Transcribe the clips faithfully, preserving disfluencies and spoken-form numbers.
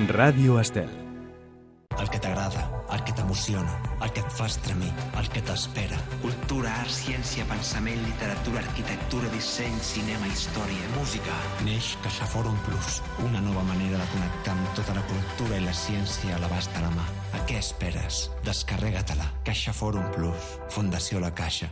Ràdio Estel. El que t'agrada, el que t'emociona, el que et fa estremir, el que t'espera. Cultura, art, ciència, pensament, literatura, arquitectura, disseny, cinema, història, música. Neix CaixaForum Plus, una nova manera de connectar amb tota la cultura i la ciència a l'abast de la mà. A què esperes? Descarrega-te-la. CaixaForum Plus, Fundació La Caixa.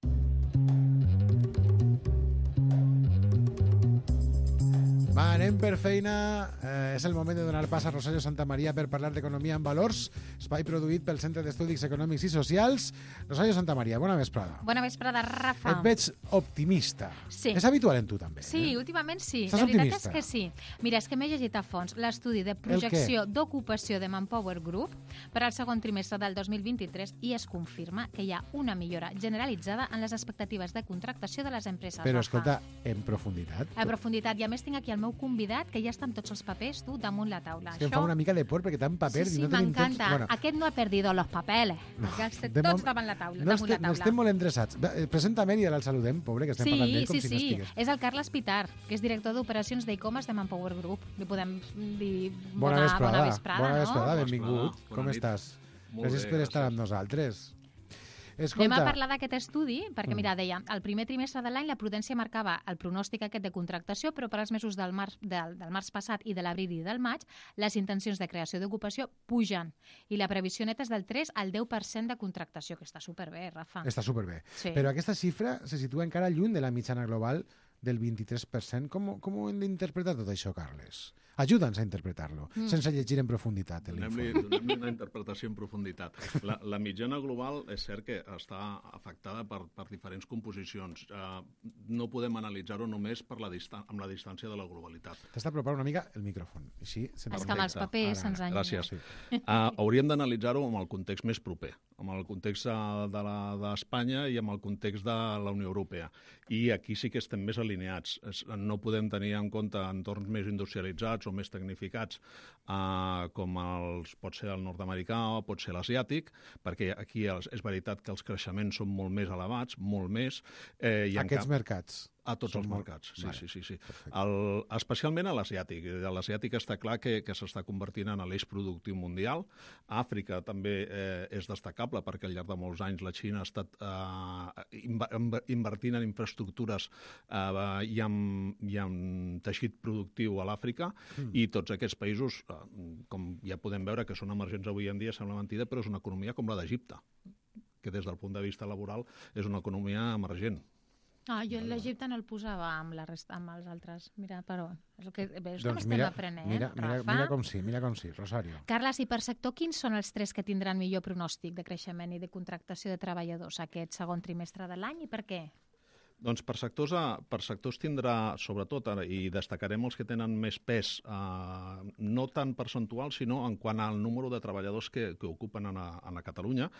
Va, anem per feina. Eh, és el moment de donar pas a Rosario Santamaría per parlar d'economia en valors, espai produït pel Centre d'Estudis Econòmics i Socials. Rosario Santamaría, bona vesprada. Bona vesprada, Rafa. Et veig optimista. Sí. És habitual en tu, també. Sí, eh? últimament sí. Estàs La veritat optimista? és que sí. Mira, és que m'he llegit a fons l'estudi de projecció d'ocupació de Manpower Group per al segon trimestre del dos mil vint-i-tres i es confirma que hi ha una millora generalitzada en les expectatives de contractació de les empreses. Però, Rafa. escolta, en profunditat. A profunditat. I a més tinc aquí el meu convidat, que ja està amb tots els papers, tu, damunt la taula. És que em fa una mica de por perquè tant paper Sí, sí, i no tenim temps. m'encanta. Bueno, Aquest no ha perdido los papeles. No, No, estem de tots mom- davant la taula, no, damunt este, la no taula. estem molt endreçats. Va, eh, Presenta'm i ara el saludem, pobre, que estem Sí, parlant d'ell com sí, si no sí. estigués. És el Carles Pitar, que és director d'operacions d'e-commerce de Manpower Group. Li podem dir Bona, bona, vesprada. bona vesprada, Bona no? vesprada, Bona benvingut. vesprada, Com bona nit. estàs? Molt Gràcies bé, per estar gràcies. amb nosaltres. Anem Escolta, a parlar d'aquest estudi, perquè, Mm. mira, deia, el primer trimestre de l'any la prudència marcava el pronòstic aquest de contractació, però per als mesos del març, del, del març passat i de l'abril i del maig, les intencions de creació d'ocupació pugen. I la previsió neta és del tres al deu per cent de contractació, que està superbé, Rafa. està superbé. Sí. Però aquesta xifra se situa encara lluny de la mitjana global del vint-i-tres per cent. Com, com ho hem d'interpretar tot això, Carles? Ajuda'ns a interpretar-lo, Mm. sense llegir en profunditat Donem-li l'informe. donem una interpretació en profunditat. La, la mitjana global és cert que està afectada per, per diferents composicions. Uh, no podem analitzar-ho només per la distan amb la distància de la globalitat. T'has d'apropar una mica el micròfon. Així, se'n És que amb els Perfecte. papers Ara, se'ns ara. enganyen. Gràcies. Sí. Uh, hauríem d'analitzar-ho amb el context més proper, amb el context uh, de la- d'Espanya i amb el context de la Unió Europea. I aquí sí que estem més alineats. Es, no podem tenir en compte entorns més industrialitzats o més tecnificats uh, com els, pot ser el nord-americà o pot ser l'asiàtic, perquè aquí els, és veritat que els creixements són molt més elevats, molt més. Eh, i en Aquests cap- mercats. A tots Són els molt- mercats, sí, Vale, sí, sí. sí. perfecte. El, especialment a l'asiàtic. A l'asiàtic està clar que, que s'està convertint en l'eix productiu mundial. A Àfrica també eh, és destacable perquè al llarg de molts anys la Xina ha estat eh, inv invertint en infraestructures eh, i, en, i en teixit productiu a l'Àfrica mm. i tots aquests països, eh, com ja podem veure que són emergents avui en dia, sembla mentida, però és una economia com la d'Egipte, que des del punt de vista laboral és una economia emergent. Ah, jo l'Egipte no el posava amb, la resta, amb els altres. Mira, però és el que, bé, és Doncs com estem mira, aprenent, mira, mira, Rafa. mira com sí, mira com sí, Rosario. Carles, i per sector, quins són els tres que tindran millor pronòstic de creixement i de contractació de treballadors aquest segon trimestre de l'any i per què? Doncs per sectors, a- per sectors tindrà, sobretot, ara, i destacarem els que tenen més pes, eh, no tant percentual, sinó en quant al número de treballadors que, que ocupen a, a, a Catalunya.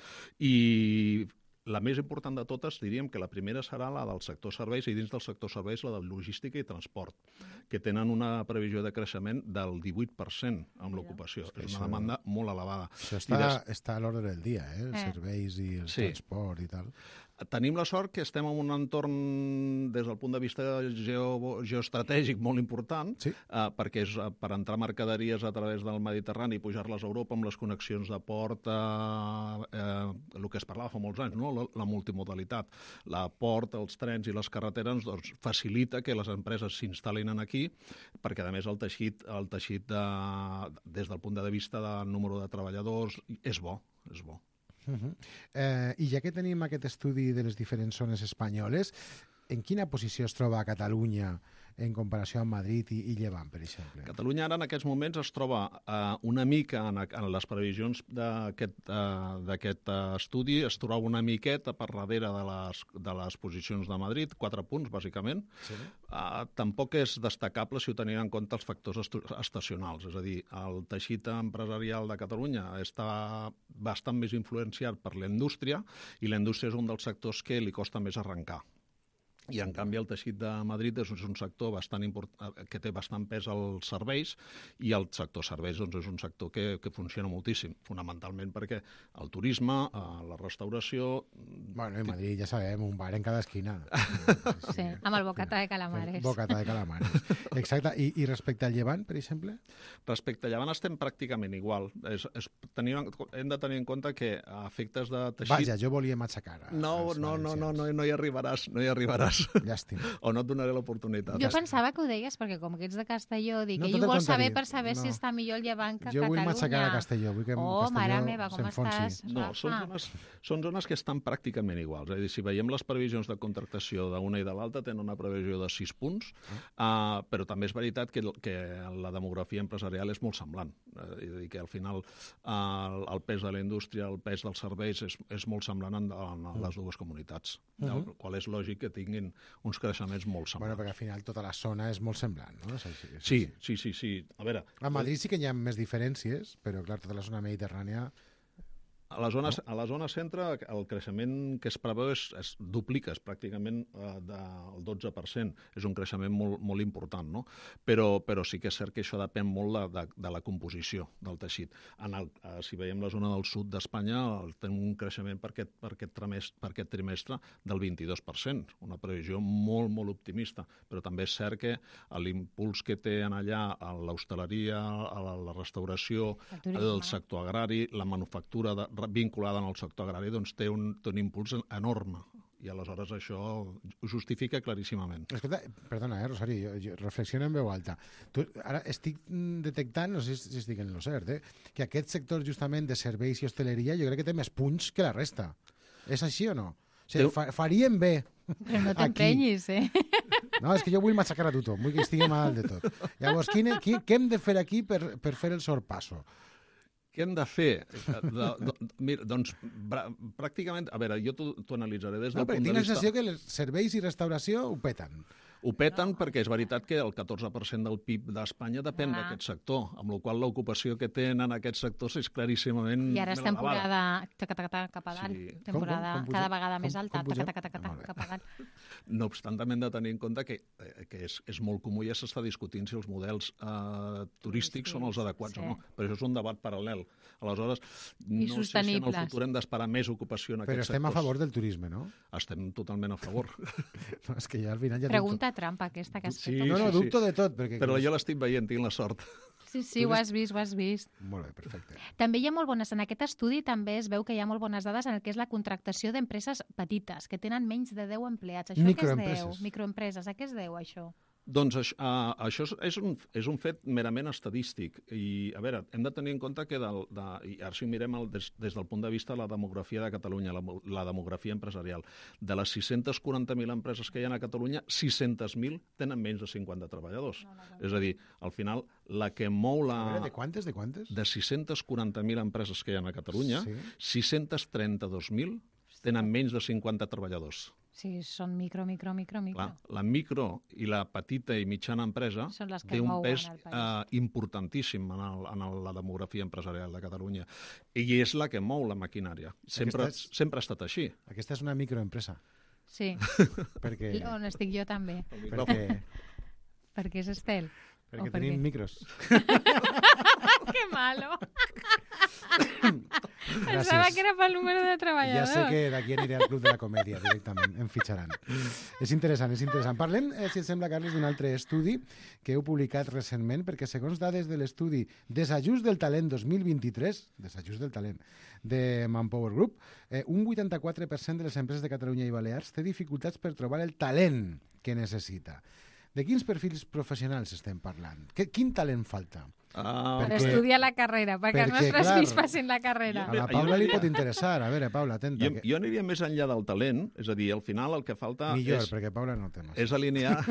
I la més important de totes, diríem que la primera serà la del sector serveis i dins del sector serveis la de logística i transport, que tenen una previsió de creixement del divuit per cent amb l'ocupació. És que És això- una demanda molt elevada. Això I està, des- està a l'ordre del dia, eh? Els Eh. serveis i el Sí. transport i tal. Tenim la sort que estem en un entorn, des del punt de vista geo, geoestratègic, molt important, Sí. eh, perquè és eh, per entrar mercaderies a través del Mediterrani i pujar-les a Europa amb les connexions de port, eh, eh, el que es parlava fa molts anys, no? la, la multimodalitat. La port, els trens i les carreteres doncs, facilita que les empreses s'instal·lin aquí, perquè a més el teixit, el teixit de, des del punt de vista del número de treballadors és bo, és bo. Uh -huh. eh, I ja que tenim aquest estudi de les diferents zones espanyoles, en quina posició es troba Catalunya en comparació amb Madrid i, i Llevant, per exemple? Catalunya ara en aquests moments es troba eh, una mica en, en les previsions d'aquest eh, d'aquest eh, estudi, es troba una miqueta per darrere de les, de les posicions de Madrid, quatre punts, bàsicament. Sí. Eh, tampoc és destacable si ho tenim en compte els factors estu- estacionals, és a dir, el teixit empresarial de Catalunya està bastant més influenciat per la indústria i la indústria és un dels sectors que li costa més arrencar. i en canvi el teixit de Madrid és un sector bastant import... que té bastant pes als serveis, i el sector serveis doncs, és un sector que, que funciona moltíssim, fonamentalment perquè el turisme, la restauració... Bueno, en Madrid ja sabem, un bar en cada esquina. Sí, sí, amb el bocata de calamares. Bocata de calamares. Exacte. I, i respecte al Llevant, per exemple? Respecte al Llevant estem pràcticament igual. És, és, tenir, hem de tenir en compte que a efectes de teixit... Vaja, jo volia matxacar. No, no, no, no, no, no hi arribaràs, no hi arribaràs. Llàstima. O no et donaré l'oportunitat. Jo pensava que ho deies perquè com que ets de Castelló, dic No, que tot ell el vol contrari. saber per saber No. si està millor el Llevant que Jo vull Catalunya. matxacar a Castelló. Vull que Oh, Castelló mare meva, com s'enfonsi. estàs? No, són Rafa? zones, són zones que estan pràcticament iguals. És a dir, si veiem les previsions de contractació d'una i de l'altra, tenen una previsió de sis punts, uh, però també és veritat que, que la demografia empresarial és molt semblant. Uh, és a dir, que al final uh, el, el pes de la indústria, el pes dels serveis és, és molt semblant en, en les dues comunitats, uh -huh. el qual és lògic que tinguin uns creixements molt semblants. Bueno, perquè al final tota la zona és molt semblant, no? És així, és Sí, així. sí, sí, sí. A veure... A Madrid sí que hi ha més diferències, però clar, tota la zona mediterrània... A la zona, a la zona centre el creixement que es preveu és, es duplica, és pràcticament eh, del dotze per cent. És un creixement molt, molt important, no? Però, però sí que és cert que això depèn molt de, de, de la composició del teixit. En el, eh, si veiem la zona del sud d'Espanya, tenim un creixement per aquest, per, aquest trimestre, per aquest trimestre del vint-i-dos per cent, una previsió molt, molt optimista. Però també és cert que l'impuls que té en allà l'hostaleria, la, la restauració, el, el sector agrari, la manufactura de, vinculada en el sector agrari, doncs té un, té un impuls enorme. I aleshores això ho justifica claríssimament. Escolta, perdona, eh, Rosari, jo, jo reflexiono en veu alta. Tu, ara estic detectant, no sé si estic en lo cert, eh, que aquest sector justament de serveis i hostaleria jo crec que té més punts que la resta. És així o no? O sigui, fa, faríem bé. Però no t'emprenyis, eh? No, és que jo vull matxacar a tothom, vull que estiguem a dalt de tot. Llavors, quin, quin, què hem de fer aquí per, per fer el sorpasso? Què hem de fer? De, de, mira, doncs, pràcticament... A veure, jo t'ho analitzaré des del no, punt de vista... Tinc la sensació que els serveis i restauració ho peten. Ho peten no. perquè és veritat que el catorze per cent del P I B d'Espanya depèn ah. d'aquest sector, amb la qual cosa l'ocupació que tenen en aquests sectors és claríssimament... I ara és temporada taca, taca, taca, cap a dalt, sí. temporada com, com, com cada vegada com, més alta, com taca, taca, taca, taca, cap a dalt. No obstant, també hem de tenir en compte que, que és, és molt comú, ja s'està discutint si els models eh, turístics sí, són els adequats sí. o no, però això és un debat paral·lel. Aleshores, I no sé si en el futur hem d'esperar més ocupació en però aquests sectors. Però estem a favor del turisme, no? Estem totalment a favor. No, és que ja al final ja Pregunta dubto. trampa aquesta que has sí, fet. No, no, sí, dubto sí. de tot. Perquè... Però jo l'estic veient, tinc la sort. Sí, sí, ho has vist, ho has vist. Molt bé, perfecte. També hi ha molt bones, en aquest estudi també es veu que hi ha molt bones dades en el que és la contractació d'empreses petites, que tenen menys de deu empleats. Això què es deu? Microempreses. A què es deu, això? Doncs això, uh, això és, un, és un fet merament estadístic. I, a veure, hem de tenir en compte que, del, de, i ara si ho mirem el, des, des del punt de vista de la demografia de Catalunya, la, la demografia empresarial, de les sis-centes quaranta mil empreses que hi ha a Catalunya, sis-centes mil tenen menys de cinquanta treballadors. No, no, no. És a dir, al final, la que mou la... A veure, de quantes, de quantes? De sis-centes quaranta mil empreses que hi ha a Catalunya, sí. sis-cents trenta-dos mil tenen menys de cinquanta treballadors. Sí, són micro, micro, micro, micro. Clar, la micro i la petita i mitjana empresa té un pes uh, importantíssim en, el, en el, la demografia empresarial de Catalunya. I és la que mou la maquinària. Sempre, és, sempre ha estat així. Aquesta és una microempresa. Sí. Perquè... On estic jo també. Perquè... perquè és Estel. Perquè tenim què? Micros. Que malo. Pensava que era pel número de treballadors. Ja sé que d'aquí aniré al Club de la Comèdia directament, em fitxaran. És interessant, és interessant. Parlem, eh, si et sembla, Carles, d'un altre estudi que heu publicat recentment, perquè segons dades de l'estudi Desajust del talent dos mil vint-i-tres, Desajust del talent, de Manpower Group, eh, un vuitanta-quatre per cent de les empreses de Catalunya i Balears té dificultats per trobar el talent que necessita. De quins perfils professionals estem parlant? Quin talent falta? Ah, per perquè, estudiar la carrera, perquè, perquè els nostres clar, fills facin la carrera. A la Paula li pot interessar. A veure, Paula, atenta. Jo, jo aniria més enllà del talent, és a dir, al final el que falta Millor, és... perquè Paula no té massa. És alinear...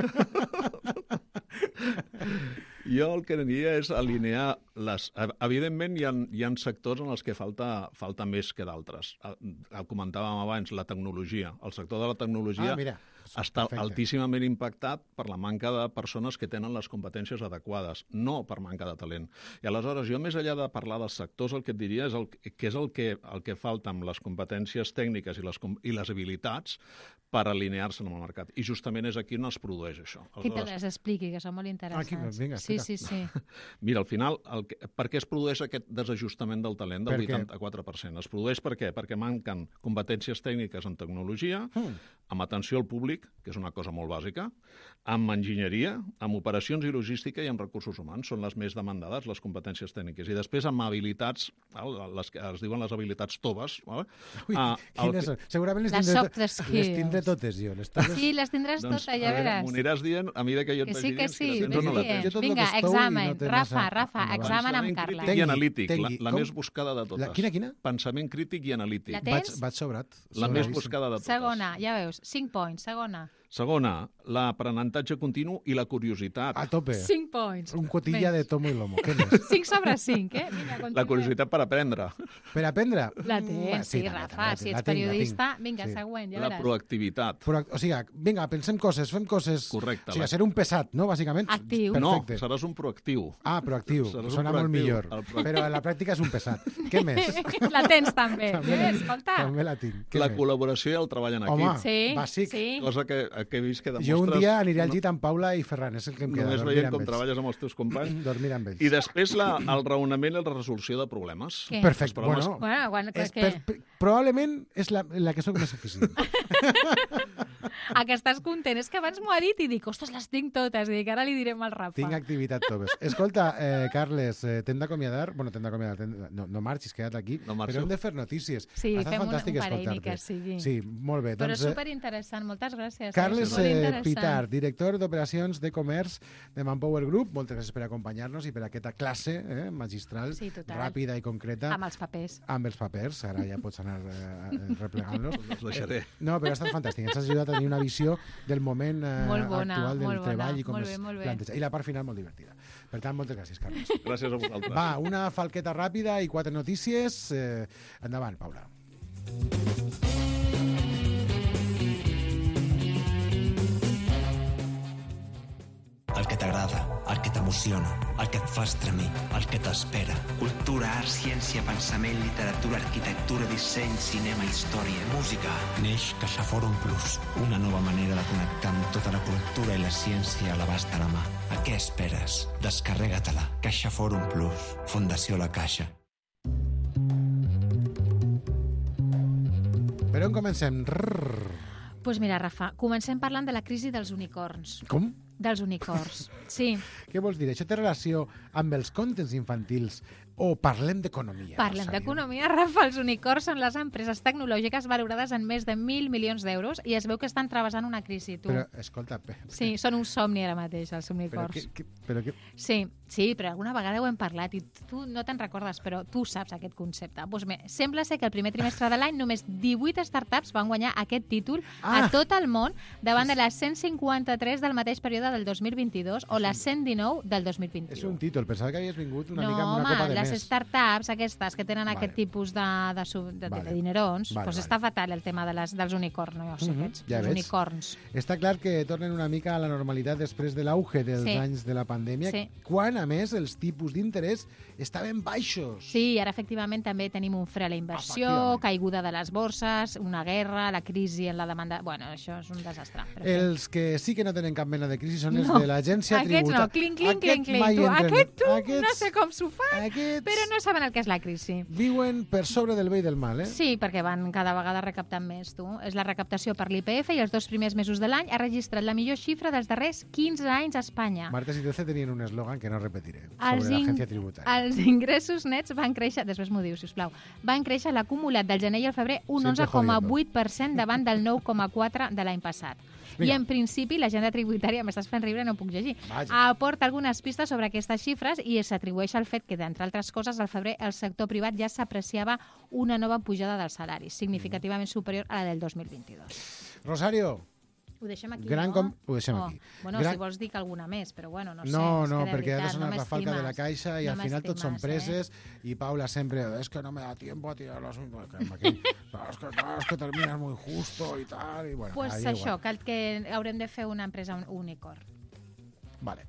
Jo el que aniria és alinear les... Evidentment, hi ha, hi ha sectors en els que falta, falta més que d'altres. El comentàvem abans, la tecnologia. El sector de la tecnologia ah, mira, està perfecte. altíssimament impactat per la manca de persones que tenen les competències adequades, no per manca de talent. I aleshores, jo més enllà de parlar dels sectors, el que et diria és el, que és el que, el que falta amb les competències tècniques i les, i les habilitats per alinear-se amb el mercat. I justament és aquí on es produeix això. Que te les expliqui, que són molt interessants. Aquí, vinga, sí, explica. sí, sí. Mira, al final, el que, per què es produeix aquest desajustament del talent del Per què? vuitanta-quatre per cent? Es produeix per què? Perquè manquen competències tècniques en tecnologia, Mm. amb atenció al públic, que és una cosa molt bàsica, amb enginyeria, amb operacions i logística i amb recursos humans. Són les més demandades, les competències tècniques. I després amb habilitats, val? Les que es diuen les habilitats toves. Val? Ui, Ah, el quines que- són? Segurament les Les tindré, soft les skills. tindré totes jo. Les totes... Sí, les tindràs Doncs, totes, ja a veure, veràs. m'ho aniràs dient a mesura que jo et Que vagi sí, que dient, si sí, les tens ves o no les dient. tens. Jo tot lo Vinga, que estou i examen, no té Rafa, massa Rafa, endavant. examen amb Pensament Carla. crític Tengui, i analític, tengui. la, la Com? més buscada de totes. La- quina, quina? Pensament crític i analític. La Vaig, tens? vaig sobrat. La més sobradíssim. buscada de totes. Segona, ja veus, cinc points, segona. Segona, l'aprenentatge continu i la curiositat. A tope. cinc points. Un cotilla de tomo i lomo. Què més? cinc sobre cinc, eh? Vinga, La continuem. curiositat per aprendre. Per aprendre? La Mm, tens, sí, també, Rafa, també, si la ets tinc, la tinc. periodista, vinga, Sí. següent, ja La veràs. proactivitat. Però, o sigui, vinga, pensem coses, fem coses... Correcte, O sigui, la- ser un pesat, no, bàsicament? Actiu. No, Perfecte. seràs un proactiu. Ah, proactiu. Seràs un Sona molt proactiu. millor. El proactiu. Però en la pràctica és un pesat. Què més? La tens també. També, Eh, escolta. també la tinc. Què La més? col·laboració i el treball en Home, equip. Sí, bàsic. sí. Cosa que, que he vist que demostres... Jo un dia aniré al llit amb Paula i Ferran, és el que em queda. Només dormir veient amb com ells. treballes amb els teus companys. Dormir amb ells. I després la, el raonament i la resolució de problemes. Què? Perfecte, Els problemes- bueno. Bueno, quan, És que, per, per, probablement és la, la que sóc més eficient. a que estàs content. És que abans m'ho ha dit i dic, ostres, les tinc totes. I dic, ara li direm al Rafa. Tinc activitat toves. Escolta, eh, Carles, eh, t'hem d'acomiadar? Bueno, t'hem d'acomiadar. t'hem- No, no marxis, queda't aquí. No marxo. però hem de fer notícies. Sí, ha estat fem un- fantàstic un parell, ni escoltar-te. que sigui. Sí, molt bé. Però doncs, és eh, superinteressant. Moltes gràcies. Carles és molt eh, interessant. Pitar, director d'operacions de comerç de Manpower Group. Moltes gràcies per acompanyar-nos i per aquesta classe eh, magistral, Sí, total. ràpida i concreta. Amb els papers. amb els papers, ara ja pots anar eh, eh, replegant-los. Els deixaré. No, però ha estat fantàstic. Ens has ajudat a tenir una visió del moment eh, Molt bona, actual del molt bona. treball i com Molt es bé, molt bé. planteja. I la part final molt divertida. Per tant, moltes gràcies, Carles. Gràcies a vosaltres. Va, una falqueta ràpida i quatre notícies. Eh, endavant, Paula. El que t'agrada, el que t'emociona, el que et fa estremir, el que t'espera. Cultura, art, ciència, pensament, literatura, arquitectura, disseny, cinema, història, música. Neix CaixaForum Plus, una nova manera de connectar amb tota la cultura i la ciència a l'abast de la mà. A què esperes? Descarrega-te-la. CaixaForum Plus. Fundació La Caixa. Per on comencem? Rrrr. Doncs pues mira, Rafa, comencem parlant de la crisi dels unicorns. Com? Dels unicorns, sí. Què vols dir? Això té relació amb els contes infantils o parlem d'economia? Parlem Rosario? d'economia, Rafa. Els unicorns són les empreses tecnològiques valorades en més de mil milions d'euros i es veu que estan travessant una crisi, tu. Però, escolta... Pe... Sí, són un somni ara mateix, els Però, unicorns. que, que, però que... Sí, sí, però alguna vegada ho hem parlat i tu no te'n recordes, però tu saps aquest concepte. Doncs bé, sembla ser que el primer trimestre de l'any només divuit startups van guanyar aquest títol Ah! a tot el món davant de les cent cinquanta-tres del mateix període del dos mil vint-i-dos o les cent dinou del dos mil vint-i-u. És un títol. Pensava que havies vingut una no, mica amb una home, copa de les més. startups aquestes que tenen Vale. aquest tipus de, de, sub- de, Vale. de dinerons, Vale, doncs vale. està fatal el tema de les, dels unicorns, no? Mhm, Aquests, ja els veig. unicorns. Està clar que tornen una mica a la normalitat després de l'auge dels Sí. anys de la pandèmia, Sí. quan, a més, els tipus d'interès estaven baixos. Sí, i ara efectivament també tenim un fre a la inversió, Efectivament. caiguda de les borses, una guerra, la crisi en la demanda... Bueno, això és un desastre. Però sí. Els que sí que no tenen cap mena de crisi són els No, de l'agència Aquests tributària. no, clink, clink, clink, clink. mai Tu. entren- Aquest tu, no Aquests- sé com s'ho fan, Aquests però no saben el que és la crisi. viuen per sobre del bé i del mal, eh? Sí, perquè van cada vegada recaptant més, tu. És la recaptació per l'I P F i els dos primers mesos de l'any ha registrat la millor xifra dels darrers quinze anys a Espanya. Martes i Trece tenien un eslògan que no repetiré, Els sobre in- l'agència tributària. Els ingressos nets van créixer, després m'ho diu, sisplau, van créixer l'acumulat del gener i el febrer un Siempre onze coma jodiendo. vuit per cent davant del nou coma quatre de l'any passat. Vinga. I en principi l'agenda tributària, m'estàs fent riure, no ho puc llegir, Vaja. aporta algunes pistes sobre aquestes xifres i s'atribueix al fet que, d'entre altres coses, al febrer el sector privat ja s'apreciava una nova pujada dels salaris, significativament superior a la del dos mil vint-i-dos. Rosario, Ho deixem aquí, Gran no? com- ho deixem Oh, aquí. Bueno, Gran- si vols dir que alguna més, però bueno, no sé. no, és no, que de perquè ha de veritat, sonar no la falca de la m'estimes. caixa i No al final tots són m'estimes, preses i Paula sempre, es que no me da tiempo a tirar los... Aquell, es que, claro, es que terminas muy justo y tal. Y bueno, Pues ahí això, igual. que, el que haurem de fer una empresa un- unicorn. Vale.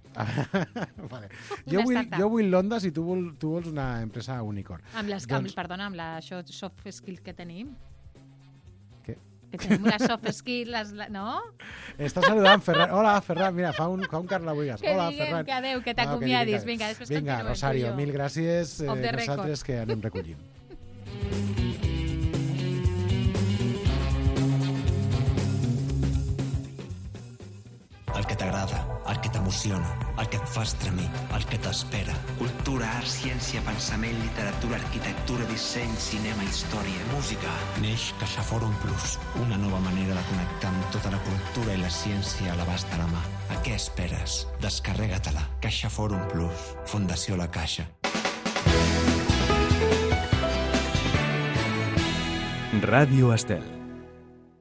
vale. Una Jo, vull, startup. jo vull l'Onda si tu, vol, tu vols una empresa unicorn. Amb les Doncs- doncs... perdona, amb la això, soft skill que tenim. Què? que tenim les soft skills, les, no? Està saludant Ferran. Hola, Ferran, mira, fa un, fa un Carla Buigas. Que Hola, diguem Ferran. que adeu, que Ah, t'acomiadis. diguem que- Vinga, després Vinga, continuem. Rosario, tu i jo. mil gràcies. Eh, Off the record. nosaltres que anem recollint. El que t'agrada, el que t'emociona, el que et fa estremir, el que t'espera. Cultura, art, ciència, pensament, literatura, arquitectura, disseny, cinema, història, música. Neix CaixaForum Plus, una nova manera de connectar amb tota la cultura i la ciència a l'abast de la mà. A què esperes? Descarrega-te-la. CaixaForum Plus, Fundació La Caixa. Radio Estel.